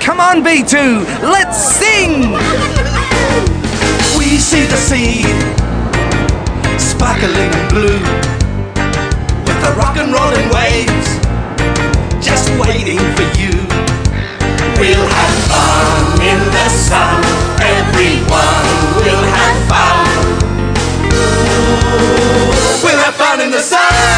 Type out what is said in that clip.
Come on, B2, let's sing! We see the sea, sparkling blue, with the rock and rolling waves, just waiting for you. We'll have fun in the sun, everyone will have fun. We'll have fun in the sun.